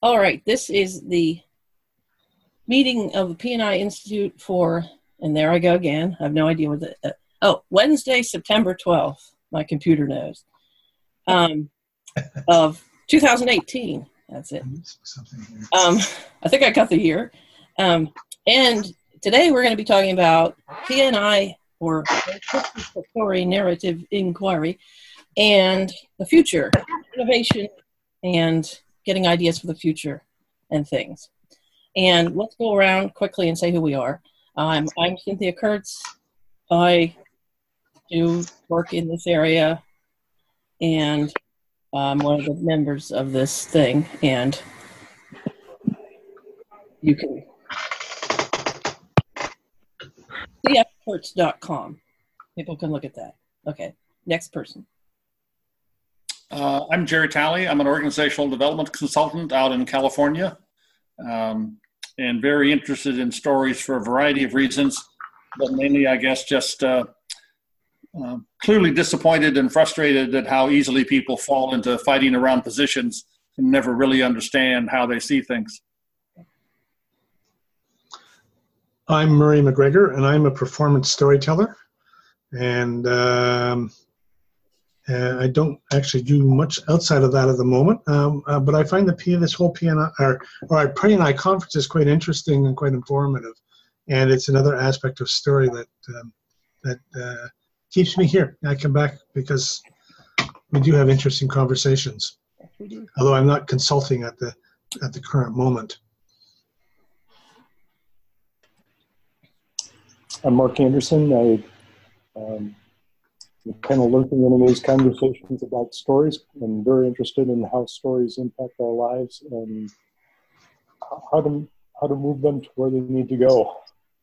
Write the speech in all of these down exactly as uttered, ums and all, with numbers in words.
All right, this is the meeting of the P N I Institute for, and there I go again, I have no idea what the, uh, oh, Wednesday, September twelfth, my computer knows, um, of two thousand eighteen, that's it. Um, I think I got the year. Um, and today we're going to be talking about P N I, or Participatory Narrative Inquiry, and the future, innovation, and getting ideas for the future and things. And let's go around quickly and say who we are. Um, I'm Cynthia Kurtz. I do work in this area, and I'm one of the members of this thing. And you can c f kurtz dot com. People can look at that. Okay, next person. Uh, I'm Jerry Talley. I'm an organizational development consultant out in California, um, and very interested in stories for a variety of reasons, but mainly, I guess, just uh, uh, clearly disappointed and frustrated at how easily people fall into fighting around positions and never really understand how they see things. I'm Murray McGregor, and I'm a performance storyteller, and um, Uh, I don't actually do much outside of that at the moment, um, uh, but I find the P this whole P N I or, or our P N I conference is quite interesting and quite informative, and it's another aspect of story that um, that uh, keeps me here. I come back because we do have interesting conversations. We do. Although I'm not consulting at the at the current moment. I'm Mark Anderson. I um, I'm kind of lurking into these conversations about stories. I'm very interested in how stories impact our lives and how to how to move them to where they need to go.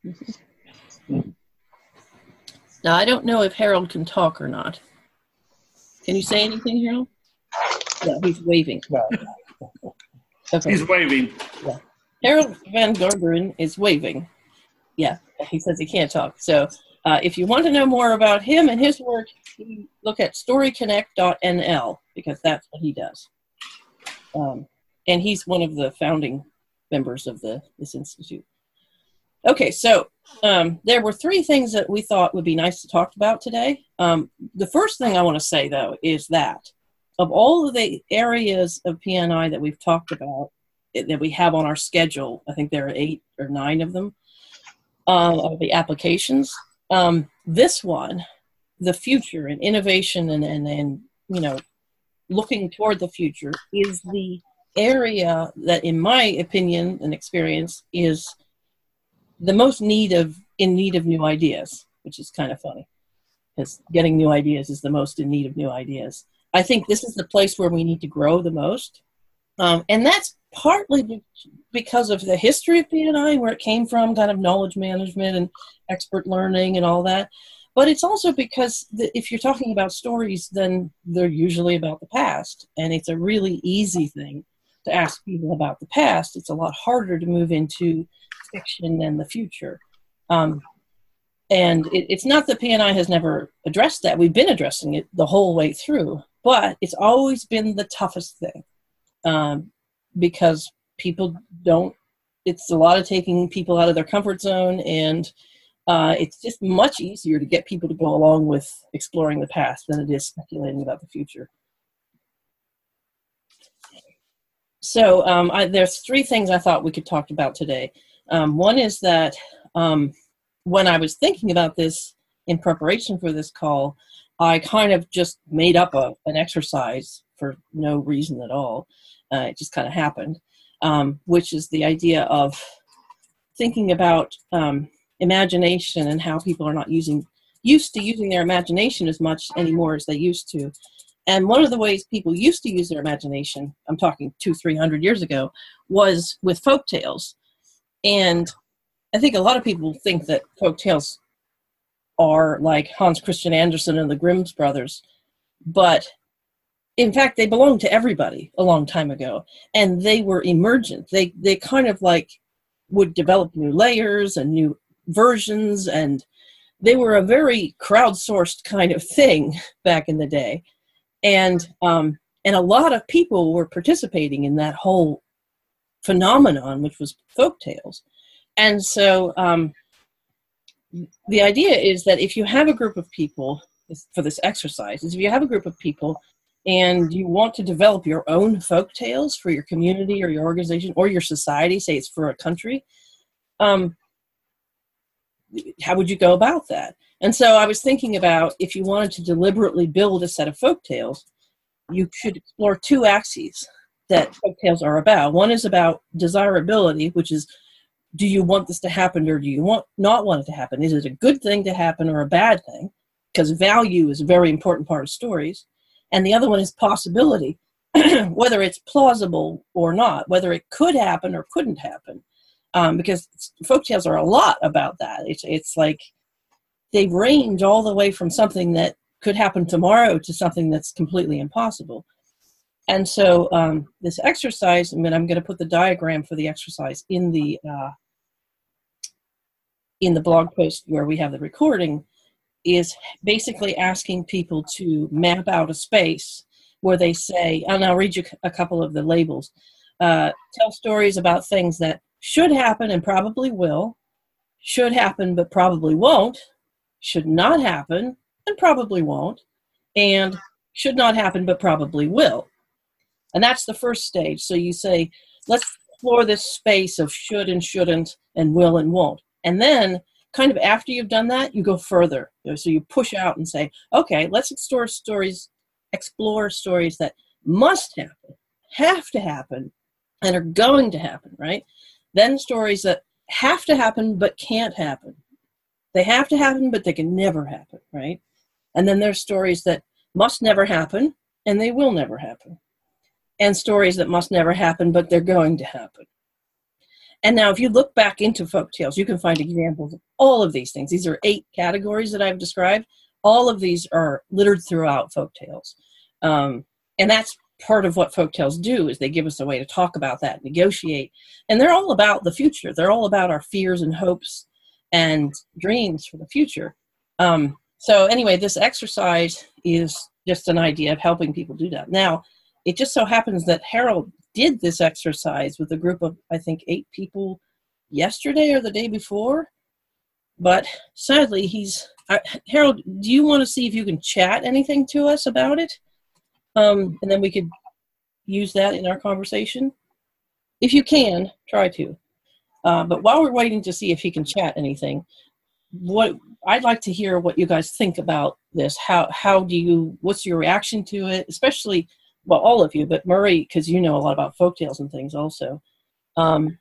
Now, I don't know if Harold can talk or not. Can you say anything, Harold? Yeah, he's waving. Okay. He's waving. Yeah. Harold Van Garderen is waving. Yeah, he says he can't talk. So uh, if you want to know more about him and his work, you look at story connect dot n l, because that's what he does. Um, and he's one of the founding members of the this institute. Okay, so um, there were three things that we thought would be nice to talk about today. Um, the first thing I want to say, though, is that of all of the areas of P N I that we've talked about, that we have on our schedule, I think there are eight or nine of them, uh, of the applications. Um, this one, the future and innovation and, and, and, you know, looking toward the future, is the area that, in my opinion and experience, is the most need of in need of new ideas, which is kind of funny, because getting new ideas is the most in need of new ideas. I think this is the place where we need to grow the most. Um, and that's partly because of the history of P N I, where it came from, kind of knowledge management and expert learning and all that. But it's also because the, if you're talking about stories, then they're usually about the past. And it's a really easy thing to ask people about the past. It's a lot harder to move into fiction and the future. Um, and it, it's not that P N I has never addressed that. We've been addressing it the whole way through. But it's always been the toughest thing. Um, because people don't, it's a lot of taking people out of their comfort zone, and uh, it's just much easier to get people to go along with exploring the past than it is speculating about the future. So um, I, there's three things I thought we could talk about today. Um, one is that um, when I was thinking about this in preparation for this call, I kind of just made up a, an exercise for no reason at all. Uh, it just kind of happened, um, which is the idea of thinking about um, imagination and how people are not using, used to using their imagination as much anymore as they used to. And one of the ways people used to use their imagination, I'm talking two, three hundred years ago, was with folk tales. And I think a lot of people think that folk tales are like Hans Christian Andersen and the Grimm's brothers, but in fact, they belonged to everybody a long time ago, and they were emergent. They they kind of like would develop new layers and new versions, and they were a very crowdsourced kind of thing back in the day. And um, and a lot of people were participating in that whole phenomenon, which was folk tales. And so um, the idea is that if you have a group of people, for this exercise, is if you have a group of people and you want to develop your own folk tales for your community or your organization or your society, say it's for a country, um, how would you go about that? And so I was thinking about, if you wanted to deliberately build a set of folk tales, you should explore two axes that folk tales are about. One is about desirability, which is, do you want this to happen or do you want not want it to happen? Is it a good thing to happen or a bad thing? Because value is a very important part of stories. And the other one is possibility, whether it's plausible or not, whether it could happen or couldn't happen. Um, because folktales are a lot about that. It's it's like they range all the way from something that could happen tomorrow to something that's completely impossible. And so um, this exercise, I mean, I'm going to put the diagram for the exercise in the uh, in the blog post where we have the recording, is basically asking people to map out a space where they say, and I'll read you a couple of the labels, uh, tell stories about things that should happen and probably will, should happen but probably won't, should not happen and probably won't, and should not happen but probably will. And that's the first stage. So you say, let's explore this space of should and shouldn't and will and won't. And then kind of after you've done that, you go further. So you push out and say, okay, let's explore stories, explore stories that must happen, have to happen, and are going to happen, right? Then stories that have to happen but can't happen. They have to happen, but they can never happen, right? And then there's stories that must never happen, and they will never happen. And stories that must never happen, but they're going to happen. And now if you look back into folktales, you can find examples of all of these things. These are eight categories that I've described. All of these are littered throughout folktales. Um, and that's part of what folktales do, is they give us a way to talk about that, negotiate. And they're all about the future. They're all about our fears and hopes and dreams for the future. Um, so anyway, this exercise is just an idea of helping people do that. Now, it just so happens that Harold did this exercise with a group of, I think, eight people yesterday or the day before. But sadly, he's... Uh, Harold, do you want to see if you can chat anything to us about it? Um, and then we could use that in our conversation. If you can, try to. Uh, but while we're waiting to see if he can chat anything, what I'd like to hear what you guys think about this. How how do you? What's your reaction to it? Especially, well, all of you, but Murray, because you know a lot about folktales and things also. Um,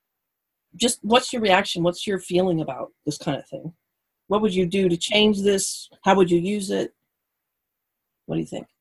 just what's your reaction? What's your feeling about this kind of thing? What would you do to change this? How would you use it? What do you think?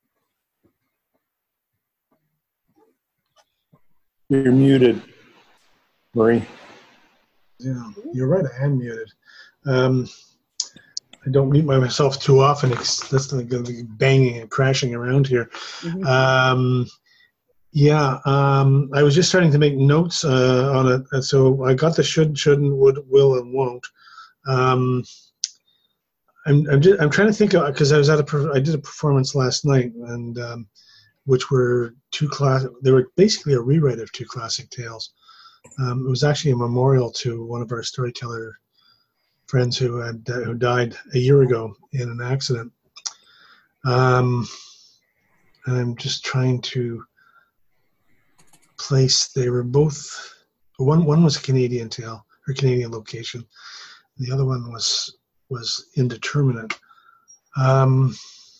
You're muted, Marie. Yeah, you're right. I am muted. Um, I don't mute myself too often. It's that's going to be banging and crashing around here. Mm-hmm. Um, yeah, um, I was just starting to make notes uh, on it. And so I got the should, shouldn't, would, will, and won't. Um, I'm I'm, just, I'm trying to think because I was at a I did a performance last night, and um, which were two class. They were basically a rewrite of two classic tales. Um, it was actually a memorial to one of our storyteller friends who had uh, who died a year ago in an accident. Um, and I'm just trying to place. They were both. One one was a Canadian tale or Canadian location. The other one was was indeterminate. Um,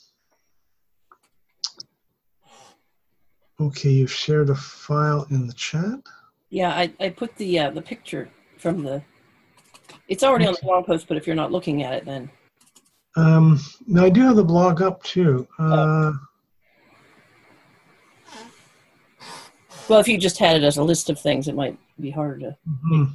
okay, you've shared a file in the chat. Yeah, I, I put the uh, the picture from the. It's already on the blog post, but if you're not looking at it, then. Um, no, I do have the blog up too. Uh, oh. Well, if you just had it as a list of things, it might be harder to. Mm-hmm.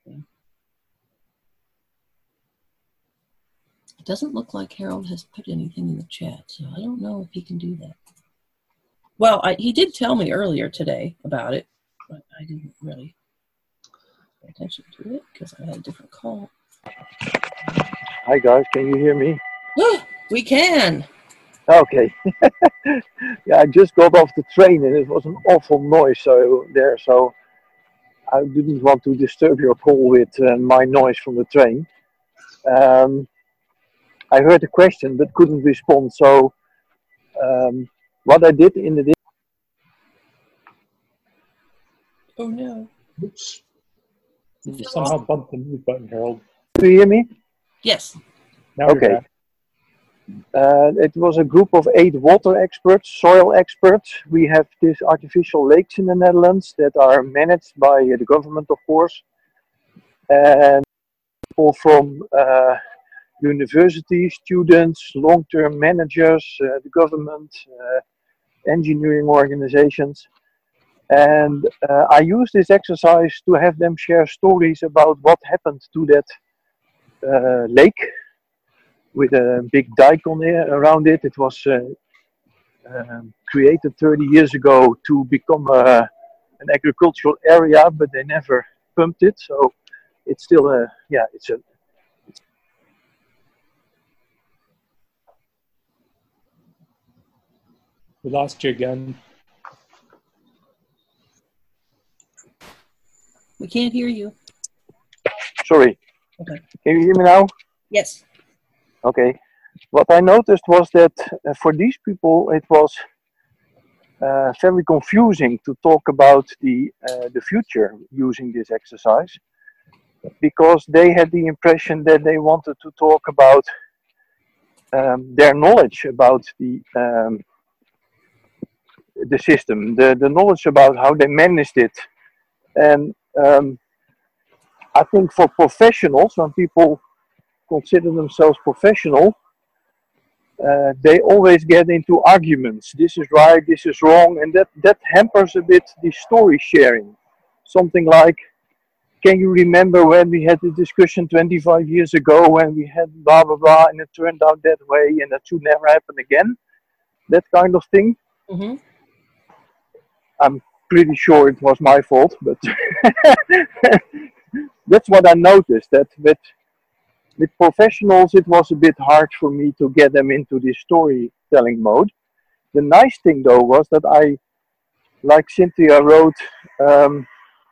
It doesn't look like Harold has put anything in the chat, so I don't know if he can do that. Well, I, he did tell me earlier today about it, but I didn't really pay attention to it because I had a different call. Hi, guys. Can you hear me? We can. Okay. Yeah, I just got off the train and it was an awful noise so there. So I didn't want to disturb your call with uh, my noise from the train. Um, I heard the question but couldn't respond. So um, what I did in the Oh no. Oops. You somehow bumped the mute button, Harold. do you hear me? Yes. Now you're Okay. back. Uh, it was a group of eight water experts, soil experts. We have these artificial lakes in the Netherlands that are managed by uh, the government, of course, and people from uh, university students, long-term managers, uh, the government, uh, engineering organizations. And uh, I use this exercise to have them share stories about what happened to that uh, lake with a big dike on it, around it. It was uh, um, created thirty years ago to become a, an agricultural area, but they never pumped it. So it's still a, yeah, it's a, We lost you again. We can't hear you. sorry. Okay. Can you hear me now? Yes. Okay. What I noticed was that uh, for these people, it was uh, very confusing to talk about the uh, the future using this exercise, because they had the impression that they wanted to talk about um, their knowledge about the um, the system, the the knowledge about how they managed it, and um, I think for professionals, when people consider themselves professional, uh, they always get into arguments. This is right, this is wrong, and that, that hampers a bit the story sharing. Something like, can you remember when we had the discussion twenty-five years ago when we had blah, blah, blah, and it turned out that way, and that should never happen again? That kind of thing. Mm-hmm. I'm pretty sure it was my fault, but that's what I noticed, that with, with professionals it was a bit hard for me to get them into this storytelling mode. The nice thing though was that I, like Cynthia wrote, um,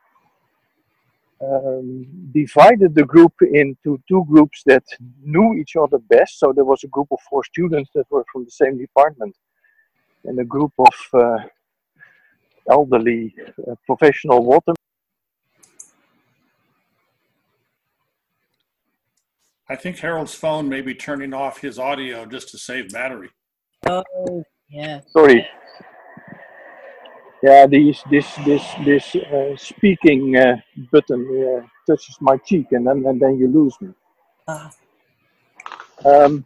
um, divided the group into two groups that knew each other best. So there was a group of four students that were from the same department, and a group of uh, elderly uh, professional water. I think Harold's phone may be turning off his audio just to save battery. Oh, yeah. Sorry. Yeah, these, this this this uh, speaking uh, button uh, touches my cheek, and then and then you lose me. Uh, Um,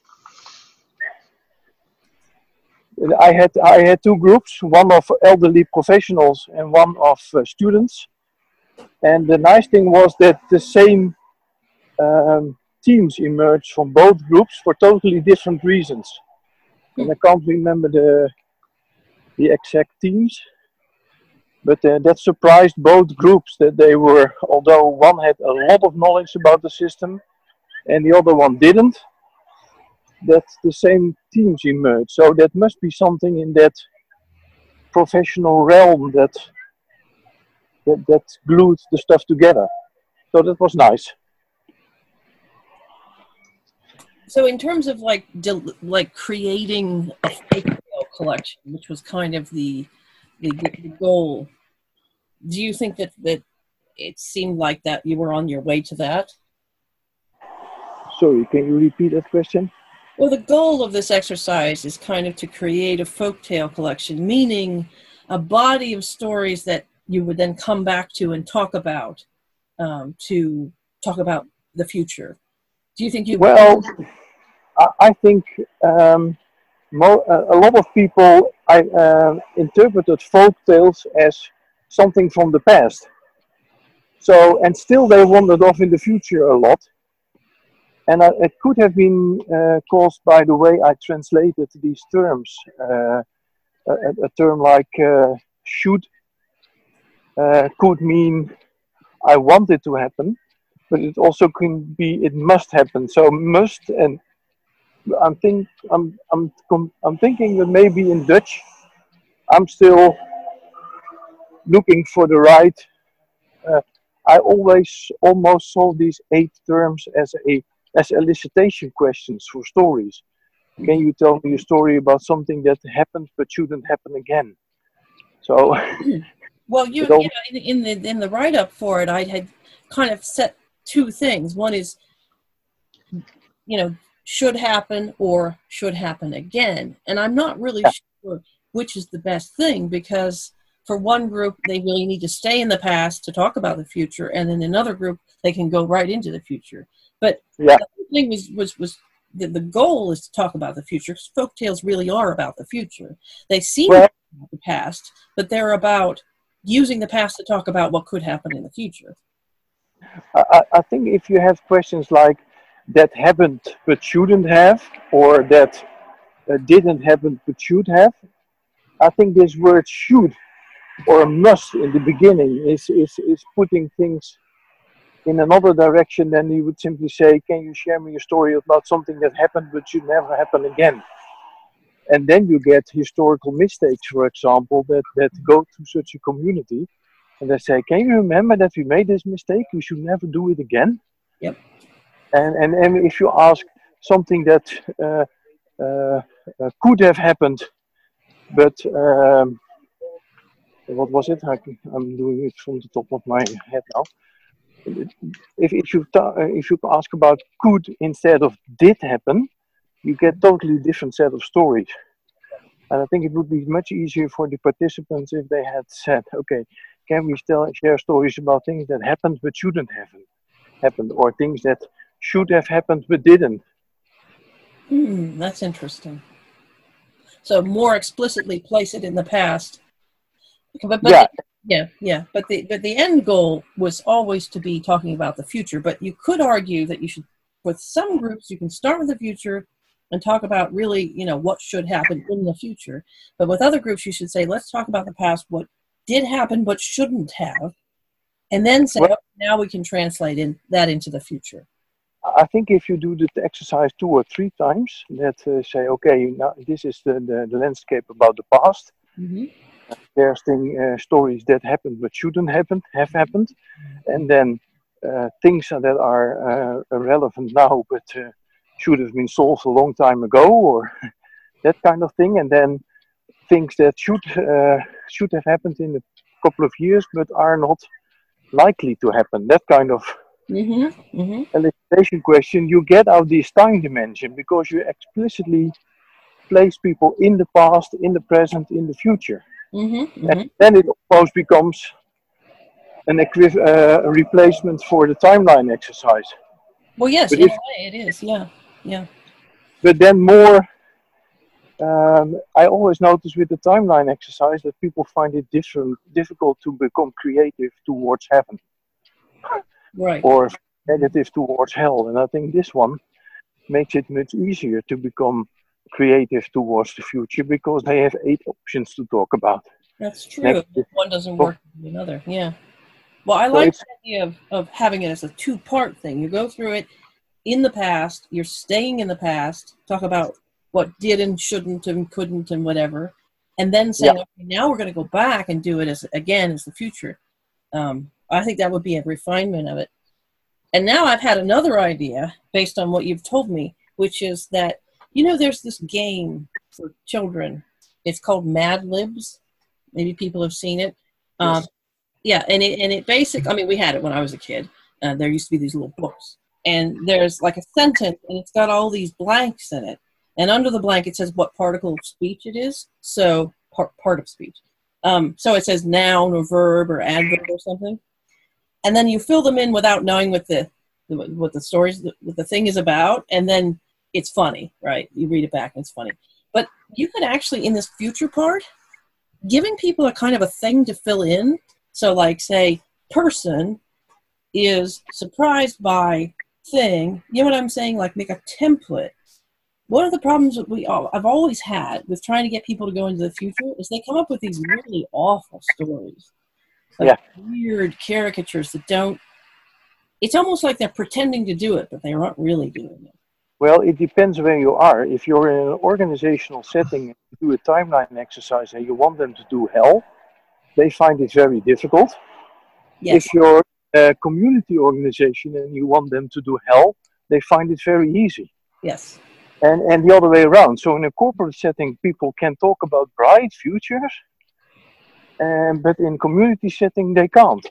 I had I had two groups, one of elderly professionals and one of uh, students. And the nice thing was that the same um, teams emerged from both groups for totally different reasons. And I can't remember the the exact teams, but uh, that surprised both groups that they were, although one had a lot of knowledge about the system and the other one didn't, that the same teams emerged. So that must be something in that professional realm that that, that glued the stuff together. So that was nice. so in terms of like del- like creating a fake tale collection, which was kind of the, the the goal, do you think that that it seemed like that you were on your way to that? Sorry, can you repeat that question? Well, the goal of this exercise is kind of to create a folktale collection, meaning a body of stories that you would then come back to and talk about, um, to talk about the future. Do you think you? Well, I, I think um, mo- a lot of people I uh, interpreted folk tales as something from the past. So, and still they wandered off in the future a lot. And I, it could have been uh, caused by the way I translated these terms. Uh, a, a term like uh, should uh, could mean I want it to happen, but it also can be it must happen. So must, and I'm think I'm I'm I'm thinking that maybe in Dutch I'm still looking for the right uh, I always almost saw these eight terms as a as elicitation questions for stories. Can you tell me a story about something that happened but shouldn't happen again? So, well, you it all, yeah, in, in the in the write up for it, I had kind of set two things. One is, you know, should happen or should happen again, and I'm not really yeah. sure which is the best thing, because for one group they really need to stay in the past to talk about the future, and then another group they can go right into the future. But yeah. the thing was was was. The, the goal is to talk about the future, because folktales really are about the future. They seem Well, about the past, but they're about using the past to talk about what could happen in the future. I, I think if you have questions like that happened but shouldn't have, or that uh, didn't happen but should have, I think this word should or must in the beginning is, is, is putting things in another direction than you would simply say, can you share me a story about something that happened but should never happen again? And then you get historical mistakes, for example, that, that go to such a community, and they say, can you remember that we made this mistake? We should never do it again. Yep. And, and, and if you ask something that uh, uh, uh, could have happened, but um, what was it? I, I'm doing it from the top of my head now. If, if, you ta- if you ask about could instead of did happen, you get totally different set of stories. And I think it would be much easier for the participants if they had said, okay, can we still share stories about things that happened but shouldn't have happened, or things that should have happened but didn't. Hmm, that's interesting. So more explicitly place it in the past. But, but yeah. The, yeah, yeah. But the but the end goal was always to be talking about the future. But you could argue that you should, with some groups, you can start with the future and talk about really, you know, what should happen in the future. But with other groups, you should say, let's talk about the past, what did happen but shouldn't have, and then say, well, oh, now we can translate in that into the future. I think if you do the exercise two or three times, that uh, say, okay, now this is the, the, the landscape about the past. Mm-hmm. There's thing, uh, stories that happened but shouldn't happen, have happened, and then uh, things that are uh, relevant now but uh, should have been solved a long time ago, or that kind of thing, and then things that should uh, should have happened in a couple of years but are not likely to happen. That kind of mm-hmm. Mm-hmm. elicitation question, you get out this time dimension because you explicitly place people in the past, in the present, in the future. Mm-hmm. Mm-hmm. And then it almost becomes an equi- uh, a replacement for the timeline exercise. Well, yes, but in if, a way it is, yeah, yeah. But then more, um, I always notice with the timeline exercise that people find it different, difficult to become creative towards heaven. Right. Or negative towards hell. And I think this one makes it much easier to become creative towards the future because they have eight options to talk about. That's true. One doesn't work with another. Yeah. Well, I like the idea of, of having it as a two-part thing. You go through it in the past, you're staying in the past, talk about what did and shouldn't and couldn't and whatever, and then saying, yeah. okay, now we're going to go back and do it as again as the future. Um, I think that would be a refinement of it. And now I've had another idea based on what you've told me, which is that, you know, there's this game for children. It's called Mad Libs. Maybe people have seen it. Um, yes. Yeah, and it, and it basically, I mean, we had it when I was a kid. Uh, there used to be these little books. And there's like a sentence, and it's got all these blanks in it. And under the blank, it says what particle of speech it is. So, part, part of speech. Um, so it says noun or verb or adverb or something. And then you fill them in without knowing what the what the stories, what the thing is about. And then it's funny, right? You read it back and it's funny. But you could actually, in this future part, giving people a kind of a thing to fill in. So like, say, person is surprised by thing. You know what I'm saying? Like, make a template. One of the problems that we all, I've always had with trying to get people to go into the future is they come up with these really awful stories. Like yeah. weird caricatures that don't, it's almost like they're pretending to do it, but they aren't really doing it. Well, it depends where you are. If you're in an organizational setting and you do a timeline exercise and you want them to do hell, they find it very difficult. Yes. If you're a community organization and you want them to do hell, they find it very easy. Yes. And, and the other way around. So in a corporate setting, people can talk about bright futures, um, but in community setting, they can't.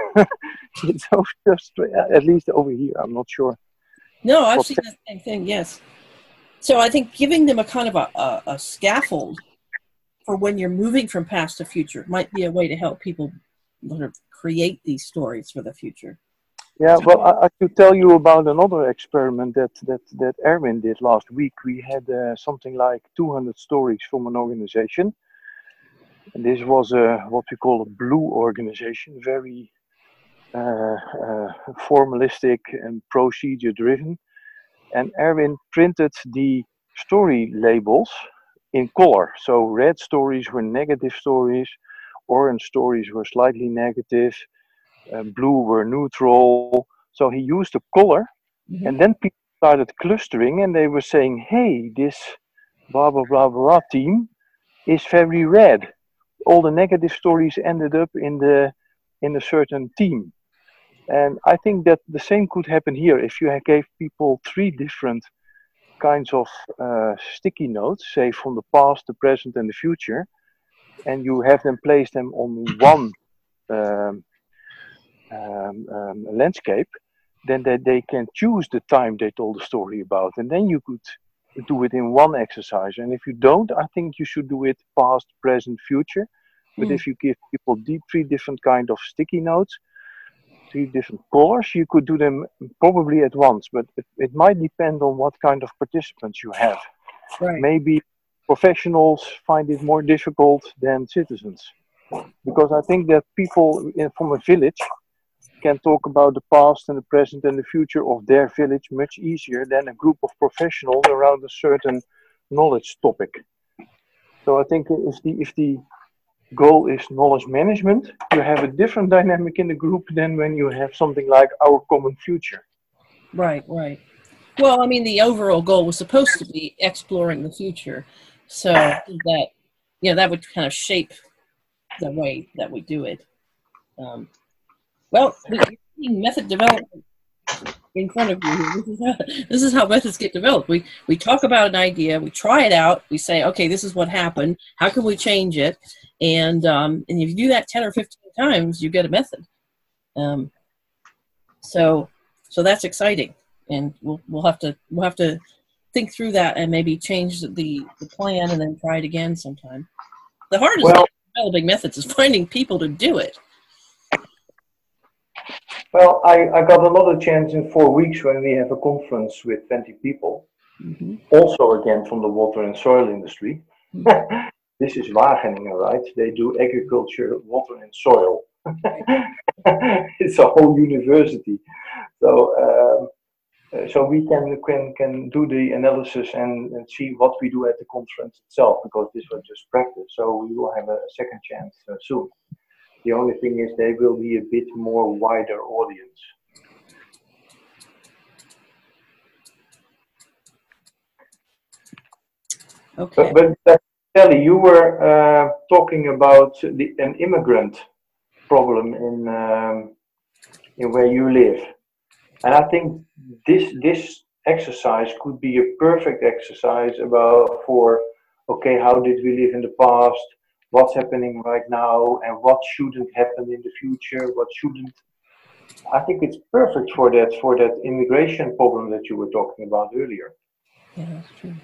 So just, at least over here, I'm not sure. No, I've What seen the same thing, yes. So I think giving them a kind of a, a, a scaffold for when you're moving from past to future might be a way to help people sort of create these stories for the future. Yeah, well, I, I could tell you about another experiment that, that, that Erwin did last week. We had uh, something like two hundred stories from an organization. And this was a, what we call a blue organization, very uh, uh, formalistic and procedure driven. And Erwin printed the story labels in color. So red stories were negative stories, orange stories were slightly negative, uh, blue were neutral. So he used a color, mm-hmm. and then people started clustering and they were saying, hey, this blah, blah, blah, blah team is very red. All the negative stories ended up in the in a certain team. And I think that the same could happen here if you gave people three different kinds of uh, sticky notes, say from the past, the present, and the future, and you have them place them on one um, um, um, landscape, then they, they can choose the time they told the story about, and then you could do it in one exercise. And if you don't, I think you should do it past, present, future. But mm. if you give people deep, three different kind of sticky notes, three different colors, you could do them probably at once, but it, it might depend on what kind of participants you have. Right. Maybe professionals find it more difficult than citizens, because I think that people in, from a village can talk about the past and the present and the future of their village much easier than a group of professionals around a certain knowledge topic. So I think if the if the goal is knowledge management, you have a different dynamic in the group than when you have something like our common future. Right, right. Well, I mean, the overall goal was supposed to be exploring the future. So that, you know, that would kind of shape the way that we do it. Um, well, we're seeing method development in front of you. This is how, this is how methods get developed. We we talk about an idea, we try it out, we say, okay, this is what happened. How can we change it? And um, and if you do that ten or fifteen times, you get a method. Um, so so that's exciting, and we'll we'll have to we'll have to think through that and maybe change the the plan and then try it again sometime. The hardest well, thing developing methods is finding people to do it. Well, I, I got another chance in four weeks when we have a conference with twenty people, mm-hmm. also again from the water and soil industry. Mm-hmm. This is Wageningen, right? They do agriculture, water and soil. It's a whole university. So um, so we can, can, can do the analysis and, and see what we do at the conference itself, because this was just practice. So we will have a second chance uh, soon. The only thing is they will be a bit more wider audience. Okay. But, but Kelly, you were uh, talking about the, an immigrant problem in um, in where you live, and I think this this exercise could be a perfect exercise about for okay, how did we live in the past? What's happening right now, and what shouldn't happen in the future, what shouldn't. I think it's perfect for that for that immigration problem that you were talking about earlier. Yeah, that's true.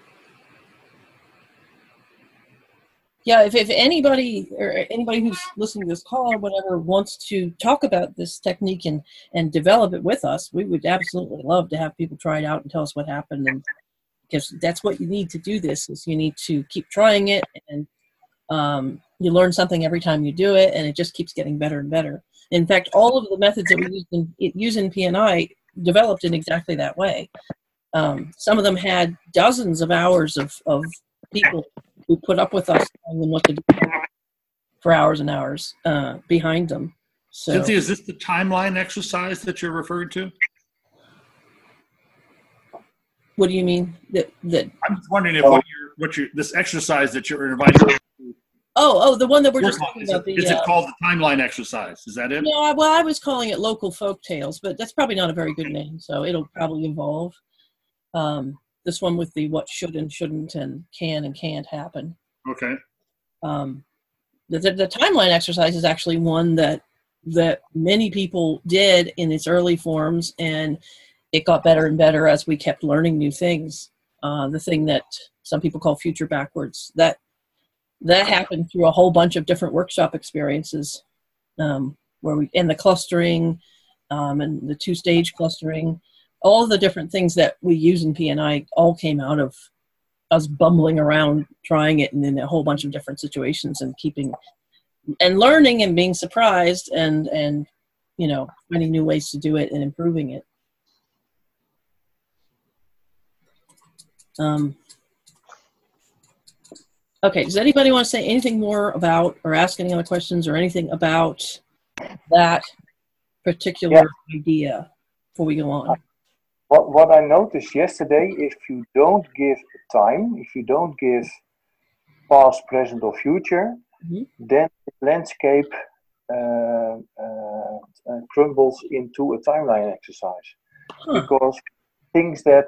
Yeah, if, if anybody or anybody who's listening to this call or whatever wants to talk about this technique and, and develop it with us, we would absolutely love to have people try it out and tell us what happened. And because that's what you need to do this, is you need to keep trying it, and Um, you learn something every time you do it, and it just keeps getting better and better. In fact, all of the methods that we use in, use in P N I developed in exactly that way. Um, some of them had dozens of hours of, of people who put up with us telling them what to do for hours and hours uh, behind them. So, Cynthia, is this the timeline exercise that you're referring to? what do you mean? That that I'm just wondering if what you're, what you this exercise that you're inviting Oh, oh, the one that we're We're just call- talking Is about. it, The is it uh, called the timeline exercise? Is that it? no, I, well, I was calling it local folk tales, but that's probably not a very good name, so it'll probably evolve. Um, this one with the what should and shouldn't and can and can't happen. Okay. Um, the, the, the timeline exercise is actually one that that many people did in its early forms, and it got better and better as we kept learning new things. Uh, the thing that some people call future backwards, that that happened through a whole bunch of different workshop experiences, um, where we and the clustering um, and the two-stage clustering, all the different things that we use in P N I all came out of us bumbling around trying it and in a whole bunch of different situations and keeping and learning and being surprised and and you know finding new ways to do it and improving it. Um, okay, does anybody want to say anything more about or ask any other questions or anything about that particular yeah. idea before we go on? What, what I noticed yesterday, if you don't give time, if you don't give past, present, or future, mm-hmm. then the landscape uh, uh, uh, crumbles into a timeline exercise. Huh. Because things that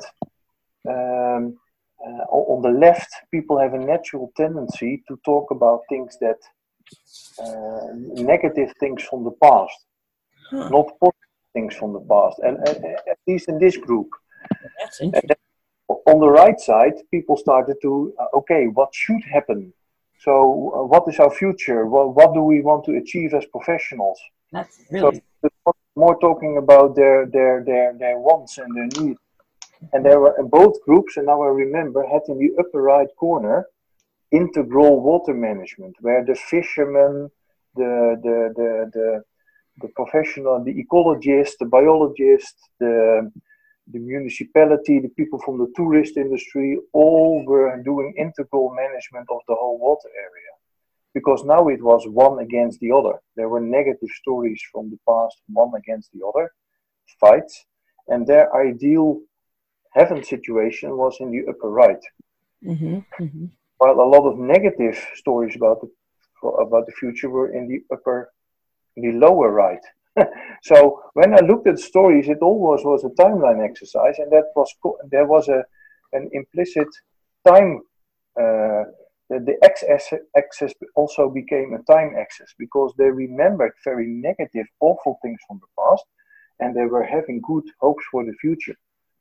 um, uh, on the left, people have a natural tendency to talk about things that uh, negative things from the past, huh. not positive things from the past, and, and, and at least in this group. That's interesting. On the right side, people started to, uh, okay, what should happen? So, uh, what is our future? What, what do we want to achieve as professionals? That's really so, more talking about their their their their wants and their needs. And there were both groups, and now I remember, had in the upper right corner integral water management, where the fishermen, the the the the the professional, the ecologist, the biologist, the, the municipality, the people from the tourist industry, all were doing integral management of the whole water area. Because now it was one against the other. There were negative stories from the past, one against the other, fights, and their ideal heaven situation was in the upper right. Mm-hmm, mm-hmm. While a lot of negative stories about the, about the future were in the upper the lower right. So when I looked at stories, it always was a timeline exercise, and that was there was a an implicit time. Uh, the, the x-axis also became a time axis because they remembered very negative, awful things from the past, and they were having good hopes for the future.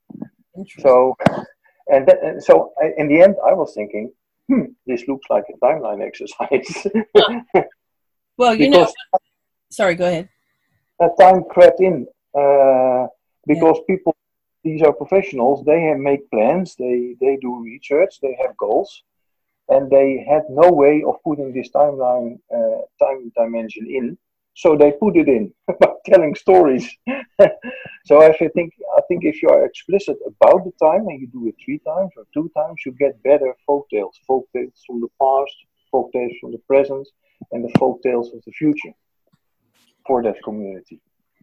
So, and, that, and so I, in the end, I was thinking, hmm, this looks like a timeline exercise. Well, you because know. Sorry, go ahead. That time crept in uh, because yeah. people, these are professionals, they have make plans, they, they do research, they have goals, and they had no way of putting this timeline, uh, time dimension in, so they put it in by telling stories. So if you think, I think if you are explicit about the time and you do it three times or two times, you get better folk tales, folk tales from the past, folk tales from the present, and the folk tales of the future for that community.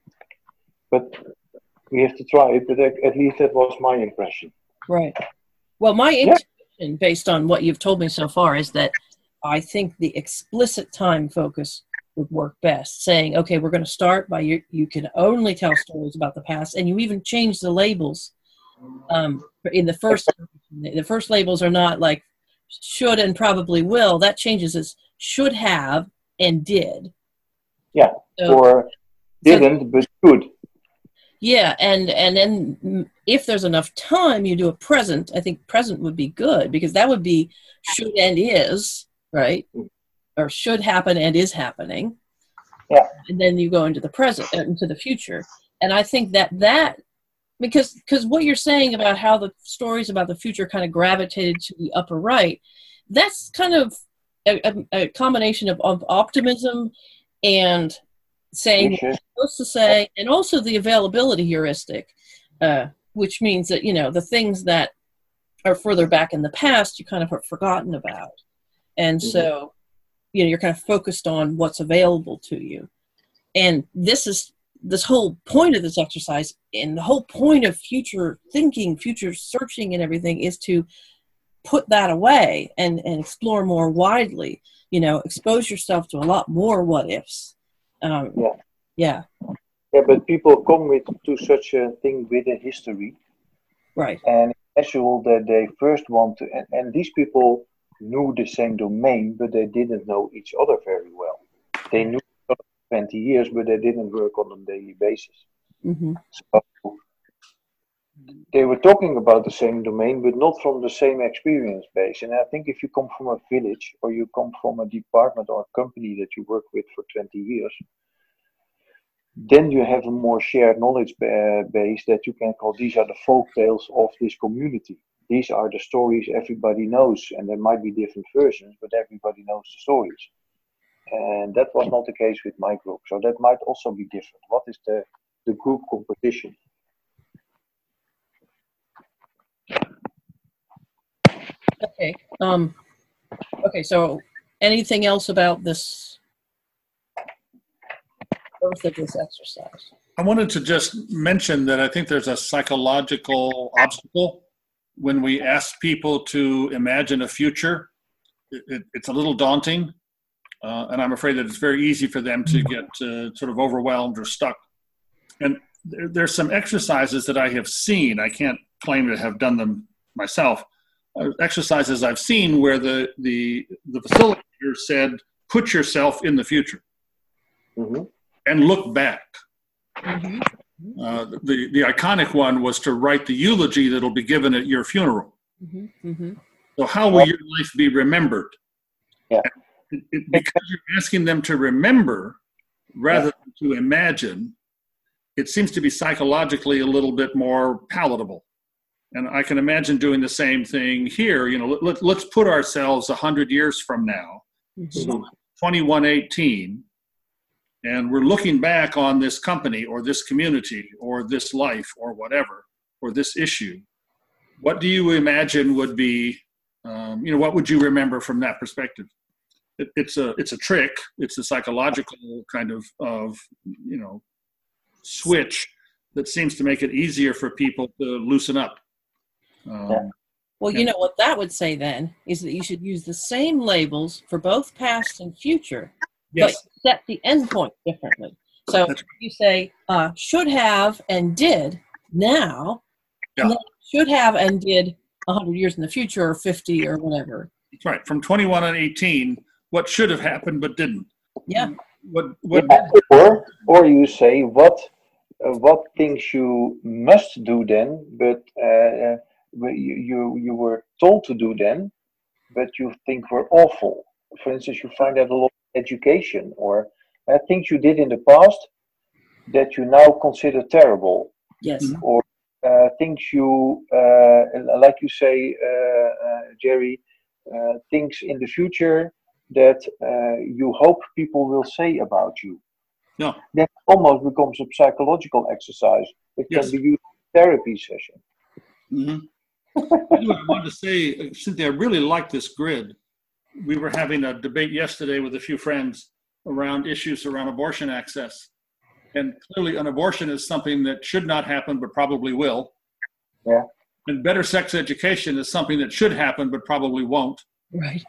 But we have to try it, but at least that was my impression. Right. Well, my intuition, yeah. based on what you've told me so far, is that I think the explicit time focus would work best, saying, okay, we're going to start by you, you can only tell stories about the past, and you even change the labels. Um, in the first, the first labels are not like should and probably will. That changes as should have and did. Yeah, so, or didn't, so, but could. Yeah, and, and then if there's enough time, you do a present. I think present would be good, because that would be should and is, right? Or should happen and is happening. Yeah. And then you go into the present, uh, into the future. And I think that that, because because what you're saying about how the stories about the future kind of gravitated to the upper right, that's kind of a, a, a combination of, of optimism and saying what you're supposed to say, and also the availability heuristic, uh, which means that, you know, the things that are further back in the past, you kind of have forgotten about. And mm-hmm. so, you know, you're kind of focused on what's available to you. And this is, this whole point of this exercise, and the whole point of future thinking, future searching and everything, is to put that away and, and explore more widely. You know, expose yourself to a lot more what ifs. Um, Yeah. Yeah. Yeah, but people come with to such a thing with a history, Right. and it's usual that they first want to, and, and these people knew the same domain, but they didn't know each other very well. They knew each other for twenty years, but they didn't work on a daily basis. Mm-hmm. So they were talking about the same domain, but not from the same experience base. And I think if you come from a village or you come from a department or a company that you work with for twenty years, then you have a more shared knowledge uh, base that you can call, these are the folk tales of this community. These are the stories everybody knows, and there might be different versions, but everybody knows the stories. And that was not the case with my group. So that might also be different. What is the, the group composition? Okay. Um, okay, so anything else about this, both of this exercise? I wanted to just mention that I think there's a psychological obstacle when we ask people to imagine a future. It, it, it's a little daunting, uh, and I'm afraid that it's very easy for them to get uh, sort of overwhelmed or stuck. And there, there's some exercises that I have seen. I can't claim to have done them myself. Uh, exercises I've seen where the, the, the facilitator said, put yourself in the future Mm-hmm. and look back. Mm-hmm. Uh, the, the iconic one was to write the eulogy that'll be given at your funeral. Mm-hmm. Mm-hmm. So how will your life be remembered? Yeah. It, it, because you're asking them to remember rather yeah. than to imagine, it seems to be psychologically a little bit more palatable. And I can imagine doing the same thing here. You know, let, let, let's put ourselves one hundred years from now, Mm-hmm. so twenty-one eighteen, and we're looking back on this company or this community or this life or whatever, or this issue. What do you imagine would be, um, you know, what would you remember from that perspective? It, it's a it's a trick. It's a psychological kind of, of, you know, switch that seems to make it easier for people to loosen up. Um, Yeah. Well, you know what that would say then is that you should use the same labels for both past and future, yes. but set the endpoint differently. So That's- you say uh, should have and did now, Yeah. and then should have and did one hundred years in the future or fifty or whatever. That's right. From twenty-one and eighteen, what should have happened but didn't. Yeah. What what Yeah, or or you say what uh, what things you must do then, but uh, uh, you, you you were told to do then, but you think were awful. For instance, you find that a lot of education or uh, things you did in the past that you now consider terrible, Yes. Mhm. or uh, things you uh, like you say, uh, uh, Jerry, uh, things in the future that uh, you hope people will say about you. Yeah. That almost becomes a psychological exercise. It Yes. can be used in a therapy session. Mm-hmm. Anyway, I wanted to say, Cynthia, I really like this grid. We were having a debate yesterday with a few friends around issues around abortion access. And clearly an abortion is something that should not happen, but probably will. Yeah. And better sex education is something that should happen, but probably won't. Right.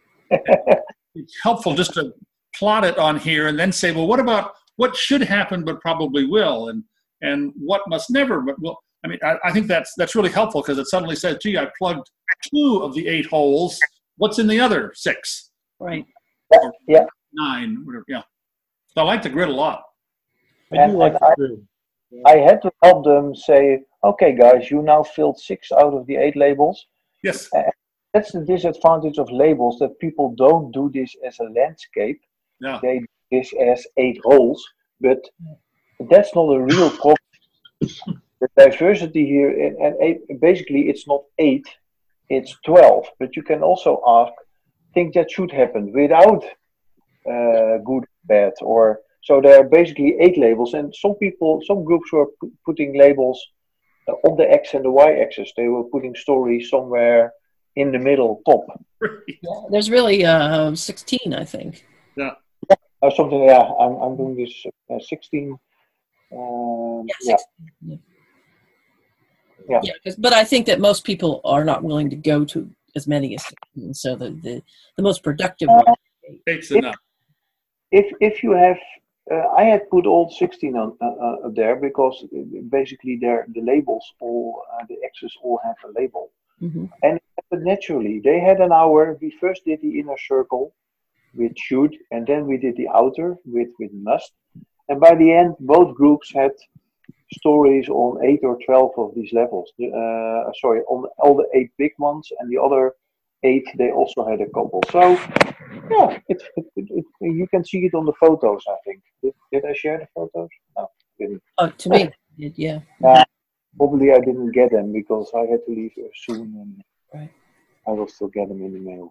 It's helpful just to plot it on here and then say, well, what about what should happen, but probably will? And and what must never, but will. I mean, I, I think that's that's really helpful because it suddenly says, gee, I plugged two of the eight holes. What's in the other six? Right. Yeah, yeah. Nine, whatever, yeah. So I like the grid a lot. I And- do like and the I- grid. I had to help them say, okay, guys, you now filled six out of the eight labels. Yes, That's the disadvantage of labels, that people don't do this as a landscape. yeah. They do this as eight holes, but that's not a real problem. The diversity here, and, and eight, basically it's not eight, it's twelve. But you can also ask things that should happen without uh, good, bad, or so there are basically eight labels. And some people, some groups were pu- putting labels uh, on the X and the Y axis. They were putting stories somewhere in the middle, top. Yeah. There's really uh, sixteen, I think. Uh, something, yeah, I'm, I'm doing this uh, sixteen. Um, Yeah, yeah, sixteen. Yeah. Yeah, 'cause- but I think that most people are not willing to go to as many as sixteen. So the, the, the most productive one. Takes enough. If if you have, uh, I had put all sixteen on uh, uh, there because basically they're, the labels all, uh, the X's all have a label. Mm-hmm. And but naturally, they had an hour. We first did the inner circle with should, and then we did the outer with, with must. And by the end, both groups had stories on eight or twelve of these levels. Uh, sorry, on all the eight big ones, and the other eight, they also had a couple. So, yeah, it, it, it, it, you can see it on the photos, I think. Did, did I share the photos? No, didn't. Oh, to me, it, yeah. Uh, probably I didn't get them because I had to leave soon, and right. I will still get them in the mail.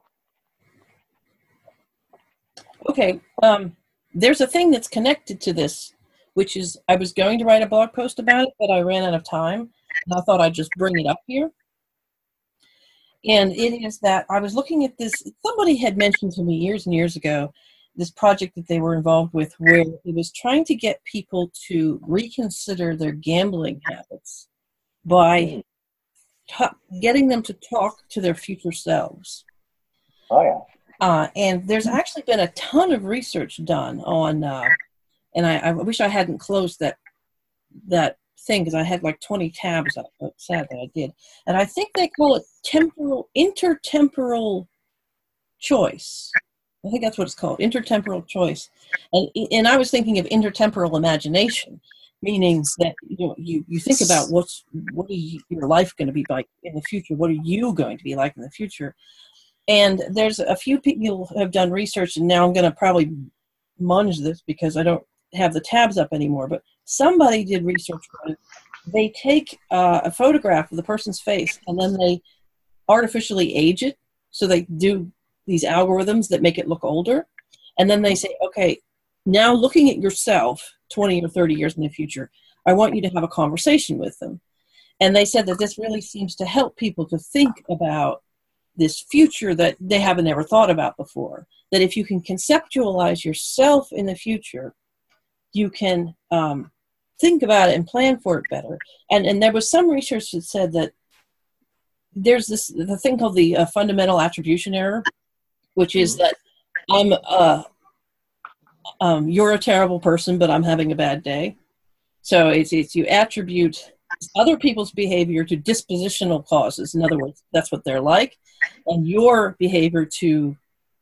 Okay, um, there's a thing that's connected to this, which is I was going to write a blog post about it, but I ran out of time, and I thought I'd just bring it up here. And it is that I was looking at this, somebody had mentioned to me years and years ago, this project that they were involved with where it was trying to get people to reconsider their gambling habits by t- getting them to talk to their future selves. Oh, yeah. Uh, and there's actually been a ton of research done on, uh, and I, I wish I hadn't closed that that thing because I had like twenty tabs up. I'm sad that I did. And I think they call it temporal, intertemporal choice. I think that's what it's called, intertemporal choice. And and I was thinking of intertemporal imagination, meaning that you know, you, you think about what's what is your life going to be like in the future? What are you going to be like in the future? And there's a few people who have done research, and now I'm going to probably munge this because I don't have the tabs up anymore, but somebody did research on it. They take uh, a photograph of the person's face, and then they artificially age it. So they do these algorithms that make it look older. And then they say, okay, now looking at yourself twenty or thirty years in the future, I want you to have a conversation with them. And they said that this really seems to help people to think about this future that they haven't ever thought about before. That if you can conceptualize yourself in the future, you can um, think about it and plan for it better. And and there was some research that said that there's this the thing called the uh, fundamental attribution error, which is that I'm uh, um, you're a terrible person, but I'm having a bad day. So it's it's you attribute other people's behavior to dispositional causes. In other words, that's what they're like, and your behavior to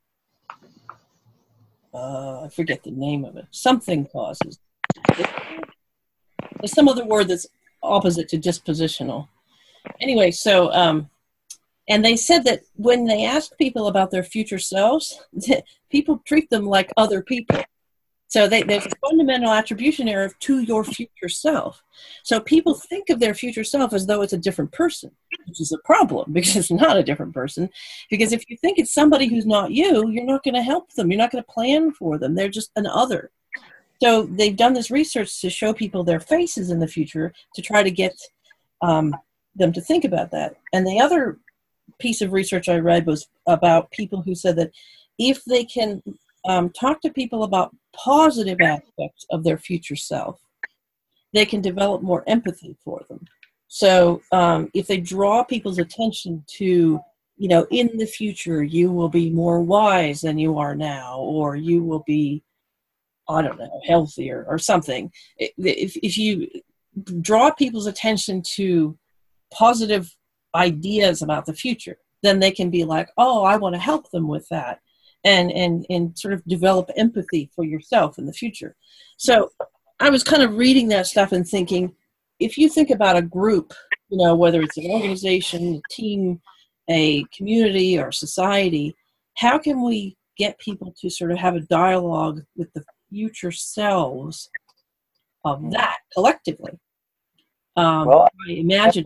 uh, I forget the name of it. Something causes. There's some other word that's opposite to dispositional. Anyway, so um, and they said that when they ask people about their future selves, people treat them like other people. So they, there's a fundamental attribution error to your future self. So people think of their future self as though it's a different person, which is a problem because it's not a different person. Because if you think it's somebody who's not you, you're not going to help them. You're not going to plan for them. They're just an other. So they've done this research to show people their faces in the future to try to get um, them to think about that. And the other piece of research I read was about people who said that if they can Um, talk to people about positive aspects of their future self, they can develop more empathy for them. So um, if they draw people's attention to, you know, in the future, you will be more wise than you are now, or you will be, I don't know, healthier or something. If, if you draw people's attention to positive ideas about the future, then they can be like, oh, I want to help them with that. And, and and sort of develop empathy for yourself in the future. So I was kind of reading that stuff and thinking, if you think about a group, you know, whether it's an organization, a team, a community, or society, how can we get people to sort of have a dialogue with the future selves of that collectively? Um, Well, I imagine.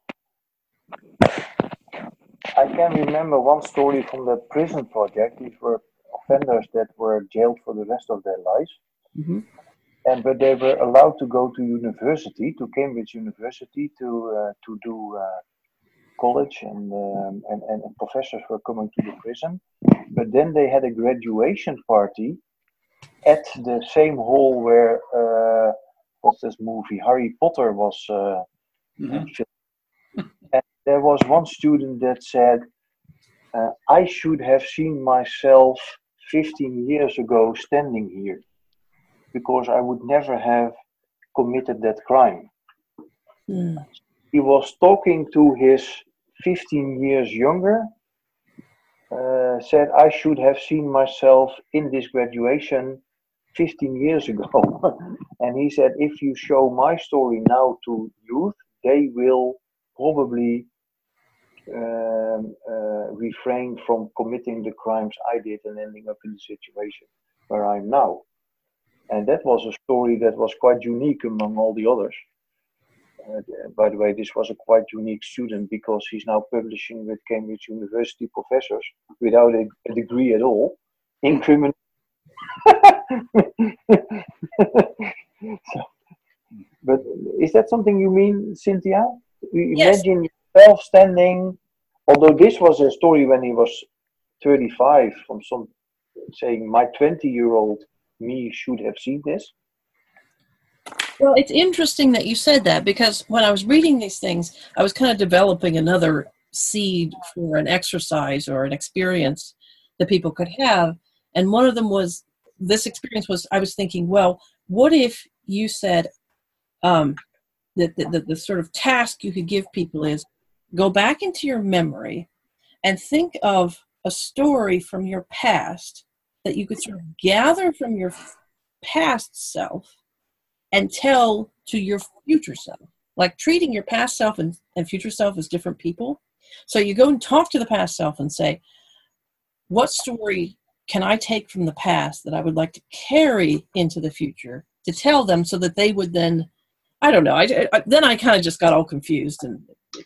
I can remember one story from the prison project. These were offenders that were jailed for the rest of their lives. Mm-hmm. And but they were allowed to go to university, to Cambridge University, to uh, to do uh, college, and, um, and and professors were coming to the prison. But then they had a graduation party at the same hall where uh, what's this movie Harry Potter was uh, Mm-hmm. filmed. And there was one student that said, uh, I should have seen myself fifteen years ago standing here, because I would never have committed that crime. Mm. He was talking to his fifteen years younger, uh, said, I should have seen myself in this graduation fifteen years ago. And he said, if you show my story now to youth, they will probably um, uh, refrain from committing the crimes I did and ending up in the situation where I'm now. And that was a story that was quite unique among all the others. Uh, by the way, this was a quite unique student, because he's now publishing with Cambridge University professors without a, a degree at all in criminal. So, but is that something you mean, Cynthia? Imagine Yes. yourself standing, although this was a story when he was thirty-five, from some saying my twenty year old me should have seen this. Well, it's interesting that you said that, because when I was reading these things, I was kind of developing another seed for an exercise or an experience that people could have. And one of them was, this experience was, I was thinking, well, what if you said um, that the, the, the sort of task you could give people is go back into your memory and think of a story from your past that you could sort of gather from your past self and tell to your future self, like treating your past self and, and future self as different people. So you go and talk to the past self and say, what story can I take from the past that I would like to carry into the future to tell them, so that they would then, I don't know, I, I then I kind of just got all confused. And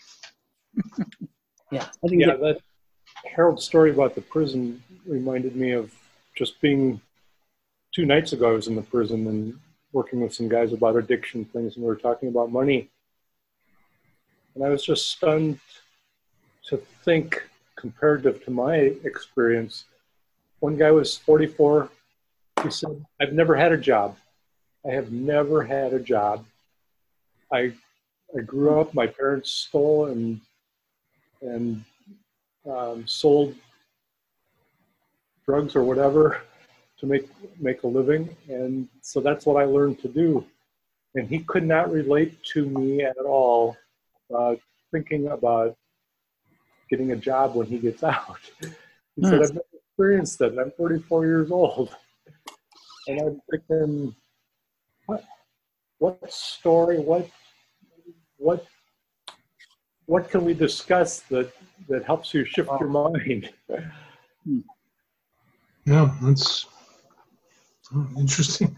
yeah, I think Yeah, that, that Harold story about the prison reminded me of just being, two nights ago I was in the prison and working with some guys about addiction things, and we were talking about money. And I was just stunned to think, comparative to my experience. One guy was forty-four. He said, I've never had a job. I have never had a job. I I grew up, my parents stole and and um, sold drugs or whatever to make make a living, and so that's what I learned to do. And he could not relate to me at all, uh, thinking about getting a job when he gets out. He Mm. said, I've never experienced that, and I'm forty-four years old. And I'm thinking, what, what story, what, what, what can we discuss that, that helps you shift your mind? Yeah, that's oh, interesting.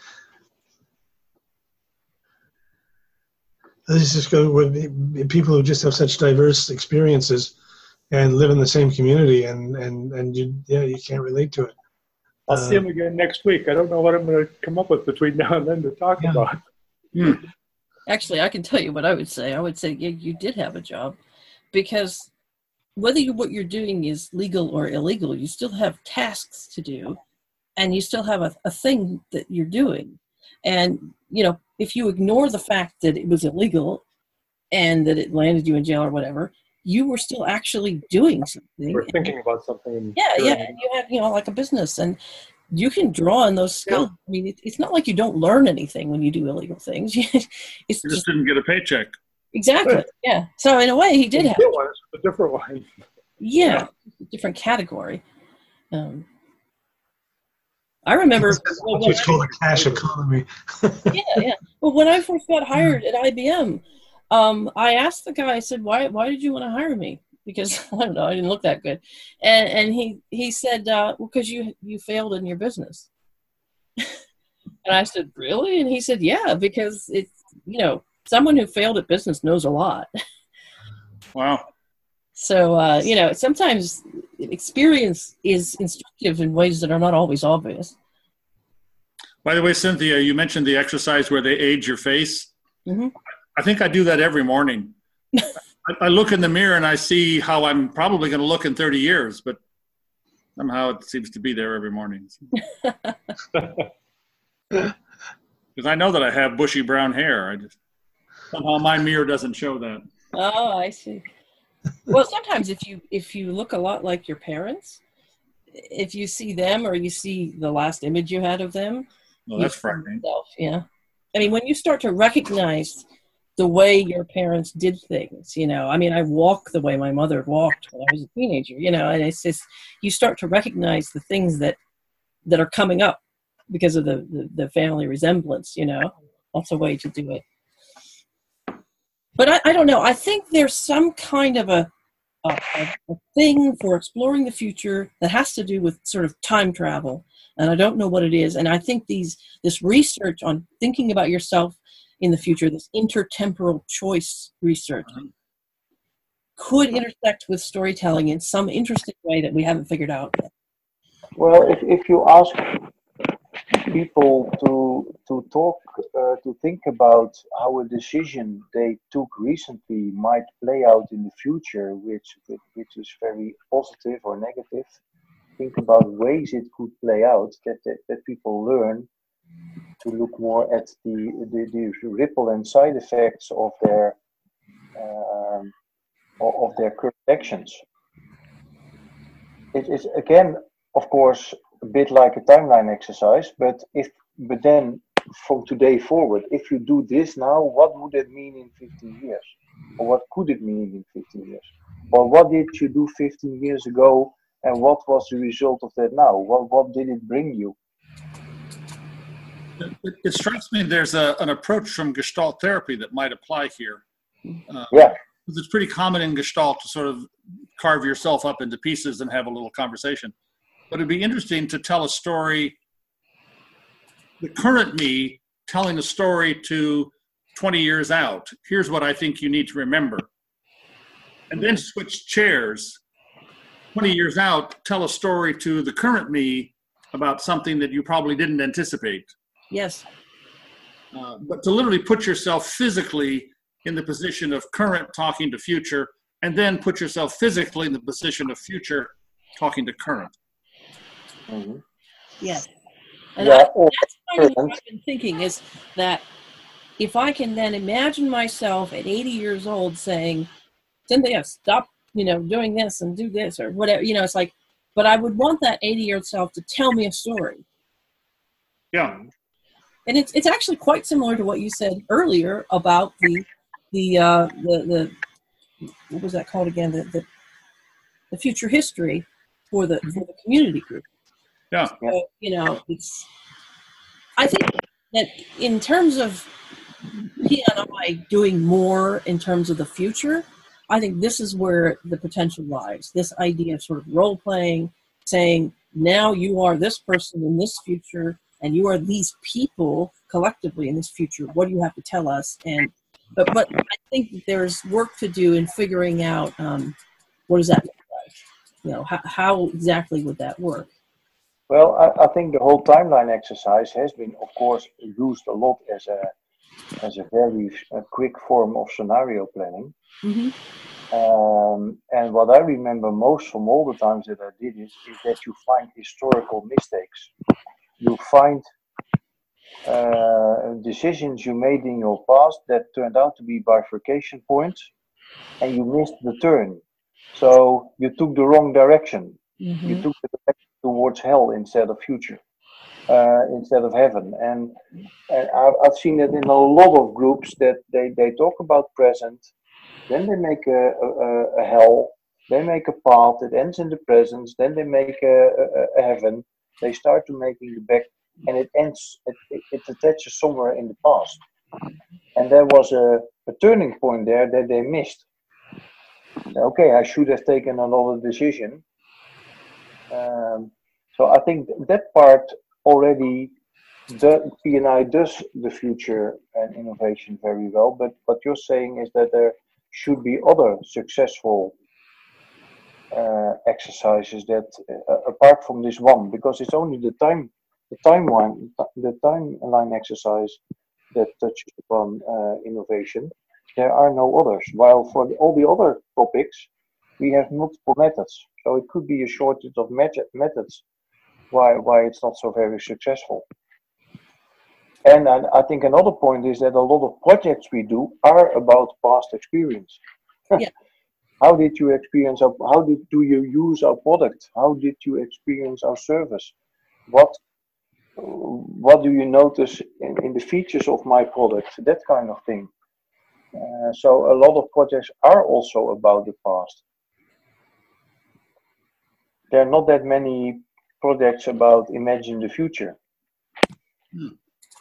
This just go with people who just have such diverse experiences and live in the same community, and and and you yeah you can't relate to it. I'll Uh, see him again next week. I don't know what I'm going to come up with between now and then to talk Yeah. about. actually, I can tell you what I would say. I would say, yeah, you did have a job, because whether you, what you're doing is legal or illegal, you still have tasks to do, and you still have a, a thing that you're doing. And, you know, if you ignore the fact that it was illegal and that it landed you in jail or whatever, you were still actually doing something. We're thinking about something. And Yeah, sharing yeah. it. And you have, you know, like a business, and you can draw on those skills. I mean, it, it's not like you don't learn anything when you do illegal things. It's You just just didn't get a paycheck. exactly, yeah. So in a way, he did We have, get one, it's a different one. yeah, a different category. Um, I remember, That's well, what when it's I- called a cash economy. yeah, yeah. Well, when I first got hired at I B M, um, I asked the guy, I said, why, why did you want to hire me? Because I don't know, I didn't look that good. And, and he, he said, uh, well, because you, you failed in your business. And I said, really? And he said, yeah, because it's, you know, someone who failed at business knows a lot. Wow. So, uh, you know, sometimes experience is instructive in ways that are not always obvious. By the way, Cynthia, you mentioned the exercise where they age your face. Mhm. I think I do that every morning. I, I look in the mirror and I see how I'm probably going to look in thirty years, but somehow it seems to be there every morning. Because I know that I have bushy brown hair. I just somehow my mirror doesn't show that. Oh, I see. Well, sometimes if you if you look a lot like your parents, if you see them or you see the last image you had of them, Well, you that's see frightening. yourself, yeah. I mean, when you start to recognize the way your parents did things, you know, I mean, I walk the way my mother walked when I was a teenager, you know, and it's just, you start to recognize the things that, that are coming up because of the, the, the family resemblance, you know, that's a way to do it. But I, I don't know, I think there's some kind of a, a, a thing for exploring the future that has to do with sort of time travel, and I don't know what it is. And I think these this research on thinking about yourself in the future, this intertemporal choice research, could intersect with storytelling in some interesting way that we haven't figured out yet. Well, if, if you ask people to to talk uh, to think about how a decision they took recently might play out in the future, which which is very positive or negative, think about ways it could play out, that that, that people learn to look more at the, the the ripple and side effects of their um, of their current actions. It is again, of course, a bit like a timeline exercise, but if but then from today forward, if you do this now, what would it mean in fifteen years? Or what could it mean in fifteen years? Or what did you do fifteen years ago, and what was the result of that now? What what did it bring you? It, it strikes me there's a, an approach from Gestalt therapy that might apply here. Uh, Yeah. It's pretty common in Gestalt to sort of carve yourself up into pieces and have a little conversation. But it'd be interesting to tell a story, the current me telling a story to twenty years out. Here's what I think you need to remember. And then switch chairs. twenty years out, tell a story to the current me about something that you probably didn't anticipate. Yes. Uh, but to literally put yourself physically in the position of current talking to future, and then put yourself physically in the position of future talking to current. Mm-hmm. Yes. And Yeah, I, or that's kind of what current. I've been thinking, is that if I can then imagine myself at eighty years old saying, Cynthia, stop, you know, doing this and do this or whatever, you know, it's like, but I would want that eighty-year-old self to tell me a story. Yeah. And it's it's actually quite similar to what you said earlier about the the uh, the the what was that called again? The the, the future history for the for the community group. Yeah. So, you know, it's I think that in terms of he and I doing more in terms of the future, I think this is where the potential lies. This idea of sort of role playing, saying now you are this person in this future, and you are these people collectively in this future. What do you have to tell us? And but but I think that there's work to do in figuring out um, what does that look like. You know, how, how exactly would that work? Well, I, I think the whole timeline exercise has been, of course, used a lot as a as a very uh, quick form of scenario planning. Mm-hmm. Um, and what I remember most from all the times that I did it is that you find historical mistakes. You find uh, decisions you made in your past that turned out to be bifurcation points, and you missed the turn. So you took the wrong direction. Mm-hmm. You took the direction towards hell instead of future, uh, instead of heaven. And, and I've, I've seen it in a lot of groups that they, they talk about present, then they make a, a, a hell, they make a path that ends in the present, then they make a, a, a heaven, they start to making the back, and it ends, it, it, it attaches somewhere in the past. And there was a, a turning point there that they missed. Okay, I should have taken another decision. Um, so I think that part already, the P and I does the future and innovation very well, but what you're saying is that there should be other successful uh, exercises that uh, apart from this one, because it's only the time, the timeline, the timeline exercise that touches upon uh, innovation. There are no others. While for the, all the other topics, we have multiple methods. So it could be a shortage of method, methods why why it's not so very successful. And I, I think another point is that a lot of projects we do are about past experience. Yeah. How did you experience our, how did do you use our product? How did you experience our service? What what do you notice in, in the features of my product? That kind of thing. Uh, so a lot of projects are also about the past. There are not that many projects about imagine the future. Hmm.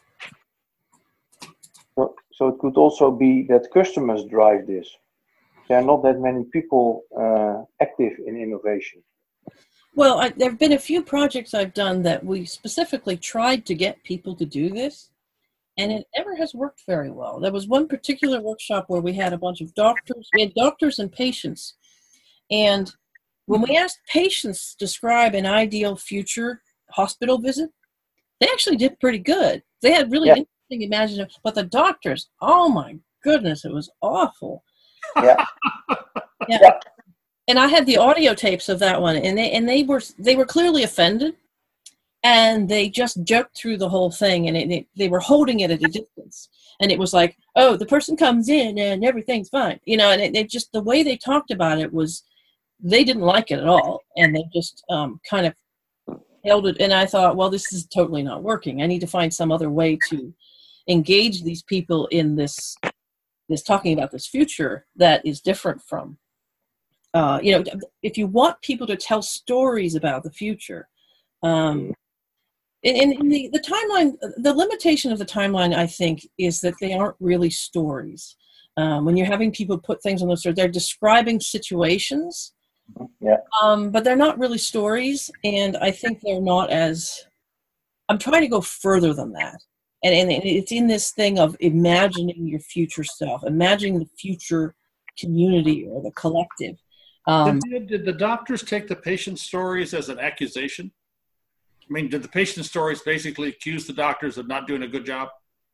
So, so it could also be that customers drive this. There are not that many people uh, active in innovation. Well, I, there have been a few projects I've done that we specifically tried to get people to do this, and it never has worked very well. There was one particular workshop where we had a bunch of doctors, we had doctors and patients, and when we asked patients to describe an ideal future hospital visit, they actually did pretty good. They had really Yeah. interesting imaginative, but the doctors, oh my goodness, it was awful. Yeah. Yeah. Yeah. And I had the audio tapes of that one, and they and they were they were clearly offended, and they just joked through the whole thing, and it, it, they were holding it at a distance, and it was like, oh, the person comes in and everything's fine, you know, and it, it just the way they talked about it was, they didn't like it at all, and they just um, kind of held it. And I thought, well, this is totally not working. I need to find some other way to engage these people in this this talking about this future that is different from. Uh, you know, if you want people to tell stories about the future, um, in, in the, the timeline, the limitation of the timeline, I think, is that they aren't really stories. Um, when you're having people put things on those stories, they're describing situations, Yeah. um, but they're not really stories. And I think they're not as, I'm trying to go further than that. And, and it's in this thing of imagining your future self, imagining the future community or the collective. Um, did, did the doctors take the patient's stories as an accusation? I mean, did the patient's stories basically accuse the doctors of not doing a good job?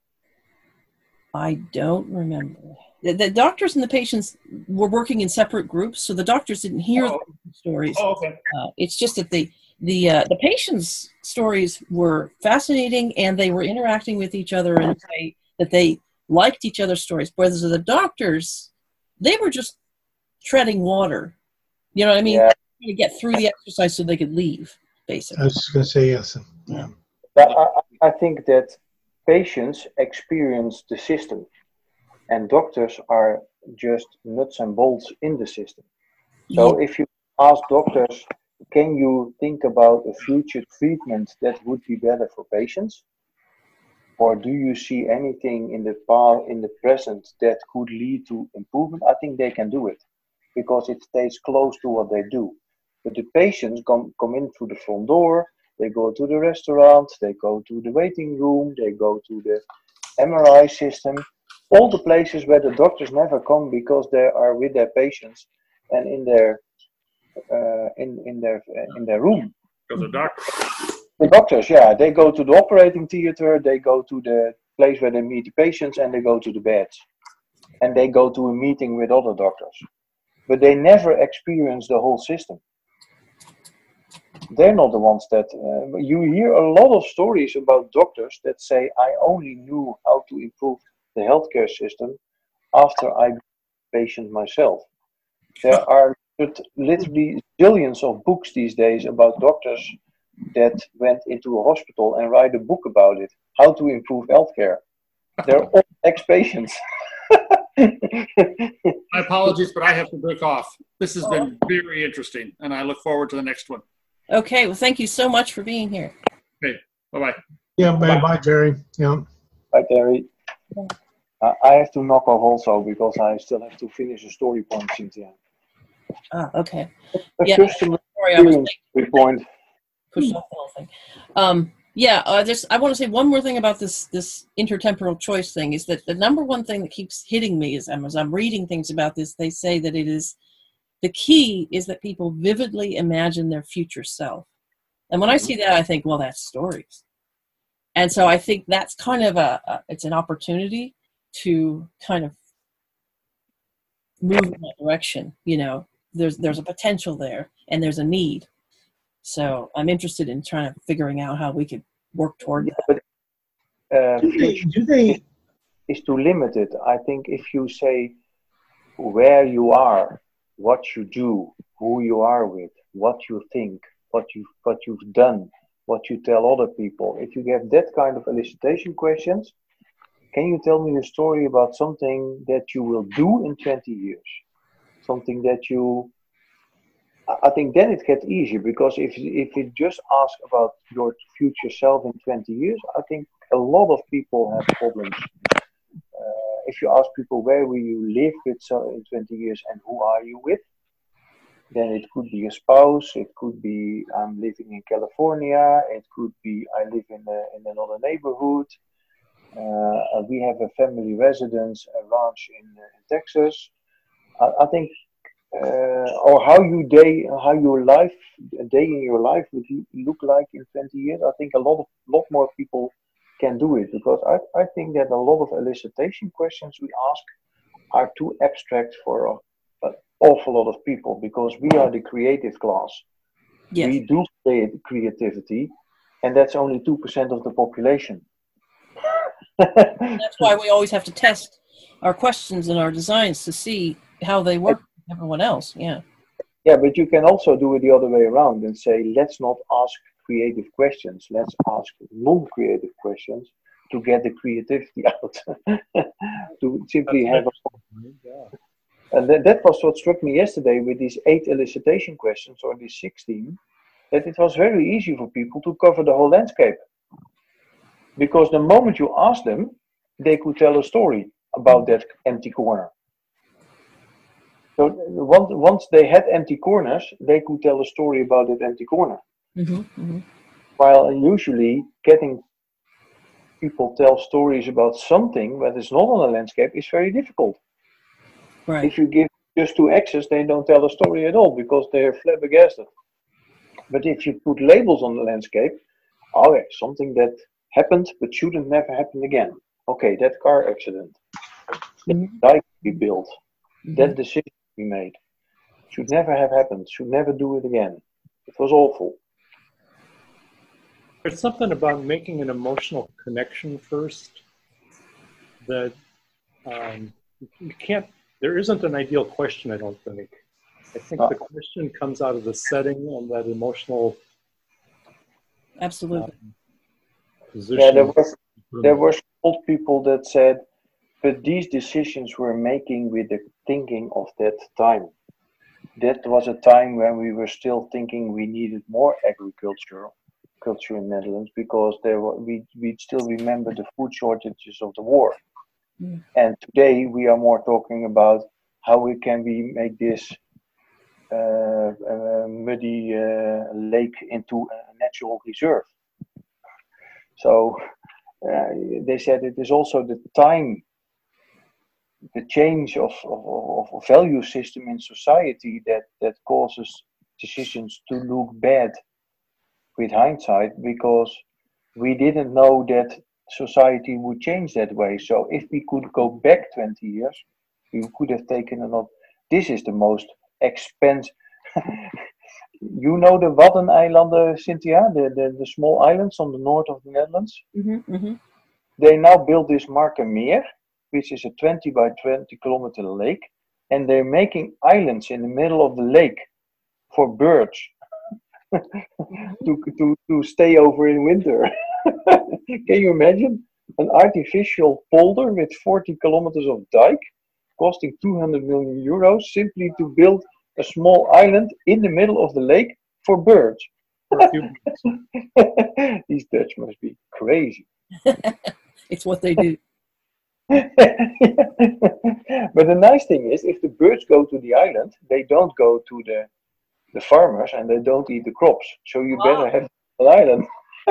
I don't remember. The, the doctors and the patients were working in separate groups, so the doctors didn't hear Oh. the stories. Oh, okay. Uh, it's just that the the uh, the patients' stories were fascinating, and they were interacting with each other in a way that they liked each other's stories. Whereas the doctors, they were just treading water. You know what I mean? Yeah. To get through the exercise so they could leave, I basically. was just going to say yes. Yeah. But I, I think that patients experience the system, and doctors are just nuts and bolts in the system. So Yeah. if you ask doctors, can you think about a future treatment that would be better for patients? Or do you see anything in the past, in the present, that could lead to improvement? I think they can do it because it stays close to what they do. But the patients come, come in through the front door, they go to the restaurant, they go to the waiting room, they go to the M R I system, all the places where the doctors never come because they are with their patients and in their uh, in in their uh, in their room. Because the doctors. The doctors, yeah, they go to the operating theater, they go to the place where they meet the patients, and they go to the beds, and they go to a meeting with other doctors, but they never experience the whole system. They're not the ones that uh, you hear a lot of stories about doctors that say, I only knew how to improve the healthcare system after I became a patient myself. There are literally zillions of books these days about doctors that went into a hospital and write a book about it, how to improve healthcare. They're all ex-patients. My apologies, but I have to break off. This has been very interesting, and I look forward to the next one. Okay, well, thank you so much for being here. Okay, bye-bye. Yeah, bye, bye, Jerry. Yeah. Bye, Terry. Uh, I have to knock off also because I still have to finish a story point, Cynthia. Ah, okay. A Yeah, customer sorry, I was experience story point. pushed off the whole thing. Um, yeah, uh, just I want to say one more thing about this this intertemporal choice thing is that the number one thing that keeps hitting me is as I'm reading things about this, they say that it is the key is that people vividly imagine their future self. And when I see that, I think, well, that's stories. And so I think that's kind of a, a it's an opportunity to kind of move in that direction. You know, there's there's a potential there, and there's a need. So I'm interested in trying to figuring out how we could work toward Yeah, that. but uh, Do they, do they is too limited. I think if you say where you are what you do, who you are with, what you think, what you what you've done, what you tell other people. If you get that kind of elicitation questions, can you tell me a story about something that you will do in twenty years? Something that you, I think then it gets easier, because if if you just ask about your future self in twenty years, I think a lot of people have problems. Uh, if you ask people where will you live with so in twenty years and who are you with, then it could be a spouse, it could be I'm living in California, it could be I live in, a, in another neighborhood, uh, we have a family residence, a ranch in, uh, in Texas. I, I think, uh, or how you day, how your life, a day in your life would look like in twenty years. I think a lot of, lot more people can do it, because I, I think that a lot of elicitation questions we ask are too abstract for a, an awful lot of people, because we are the creative class. Yes. We do create creativity, and that's only two percent of the population. That's why we always have to test our questions and our designs to see how they work with everyone else. Yeah. Yeah, but you can also do it the other way around and say, let's not ask creative questions. Let's ask non-creative questions to get the creativity out. To simply have a... Yeah. And that, that was what struck me yesterday with these eight elicitation questions, or these sixteen, that it was very easy for people to cover the whole landscape. Because the moment you asked them, they could tell a story about that empty corner. So once, once they had empty corners, they could tell a story about that empty corner. Mm-hmm, mm-hmm. While usually getting people tell stories about something that is not on a landscape is very difficult. Right. If you give just two X's, they don't tell a story at all because they're flabbergasted. But if you put labels on the landscape, okay, something that happened but shouldn't never happen again. Okay, that car accident, mm-hmm. that dike we built, mm-hmm. that decision we made, should never have happened, should never do it again. It was awful. There's something about making an emotional connection first that um, you can't, there isn't an ideal question, I don't think. I think oh. the question comes out of the setting and that emotional Absolutely. Um, position. Yeah, there was, there were old people that said, but these decisions we're making with the thinking of that time. That was a time when we were still thinking we needed more agriculture culture in the Netherlands, because there were, we we still remember the food shortages of the war. Mm. And today we are more talking about how we can we make this uh, uh, muddy uh, lake into a natural reserve. So uh, they said it is also the time, the change of, of, of value system in society that, that causes decisions to look bad with hindsight, because we didn't know that society would change that way. So if we could go back twenty years, we could have taken another. This is the most expensive. You know the Waddeneilanden, Cynthia, the, the, the small islands on the north of the Netherlands? Mm-hmm, mm-hmm. They now built this Markermeer, which is a twenty by twenty kilometer lake, and they're making islands in the middle of the lake for birds to, to, to stay over in winter. Can you imagine? An artificial polder with forty kilometers of dike costing two hundred million euros simply to build a small island in the middle of the lake for birds. These Dutch must be crazy. It's what they do. But the nice thing is, if the birds go to the island, they don't go to the the farmers and they don't eat the crops. So you wow. better have an island.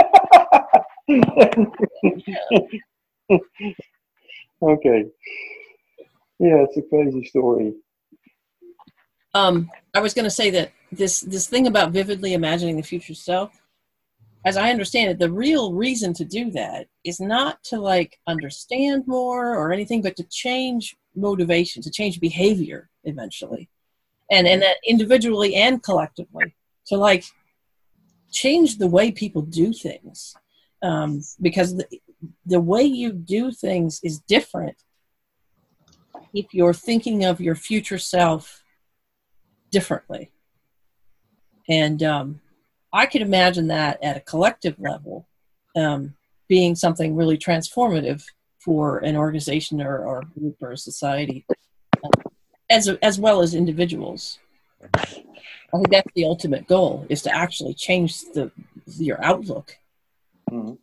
Okay. Yeah, it's a crazy story. Um, I was going to say that this this thing about vividly imagining the future self, as I understand it, the real reason to do that is not to like understand more or anything, but to change motivation, to change behavior eventually. And and that individually and collectively, to like change the way people do things. Um, because the, the way you do things is different if you're thinking of your future self differently. And um, I could imagine that at a collective level um, being something really transformative for an organization or, or a group or a society, uh, as, as well as individuals. I think that's the ultimate goal, is to actually change the your outlook. Mm-hmm.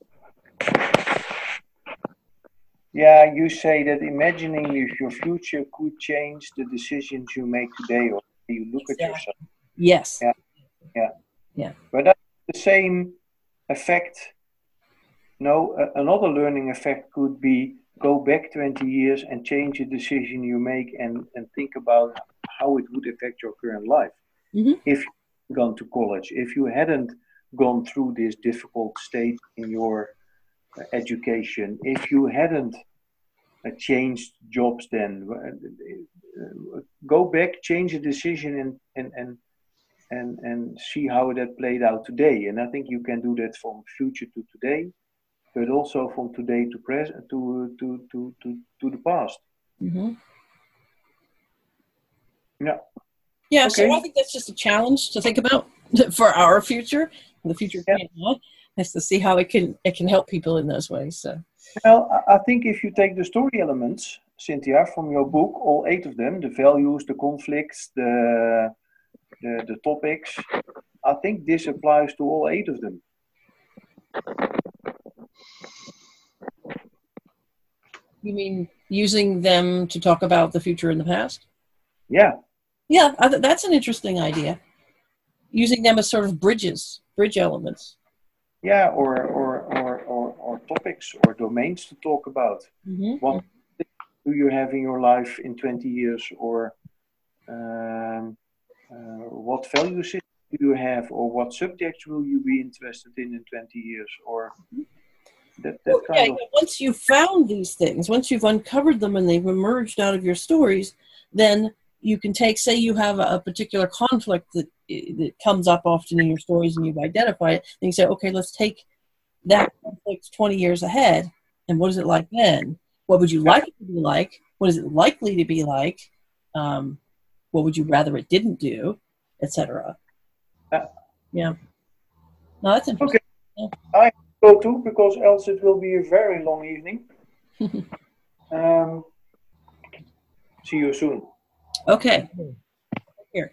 Yeah, you say that imagining if your future could change the decisions you make today or you look Exactly. at yourself. Yes. Yeah, yeah, yeah. But that's the same effect. No, uh, another learning effect could be go back twenty years and change a decision you make and, and think about how it would affect your current life. Mm-hmm. If you'd gone to college, if you hadn't gone through this difficult state in your uh, education, if you hadn't uh, changed jobs then, uh, go back, change a decision and, and, and, and, and see how that played out today. And I think you can do that from future to today, but also from today to present to to to to, to the past. Mm-hmm. Yeah. Yeah. Okay. So I think that's just a challenge to think about for our future, the future yeah. is to see how it can it can help people in those ways. So. Well, I think if you take the story elements, Cynthia, from your book, all eight of them, the values, the conflicts, the the, the topics, I think this applies to all eight of them. You mean using them to talk about the future and the past? Yeah. Yeah, I th- that's an interesting idea. Using them as sort of bridges, bridge elements. Yeah, or or or, or, or topics or domains to talk about. Mm-hmm. What do you have in your life in twenty years, or um, uh, what values do you have, or what subjects will you be interested in in twenty years, or that, that well, kind yeah, of... once you've found these things, once you've uncovered them and they've emerged out of your stories, then you can take, say you have a, a particular conflict that, that comes up often in your stories and you've identified it, and you say, okay, let's take that conflict twenty years ahead, and what is it like then? What would you like it to be like? What is it likely to be like? Um, what would you rather it didn't do, et cetera. Yeah. Yeah. No, that's interesting. Okay. Yeah. I go too, because else it will be a very long evening. um, see you soon. Okay.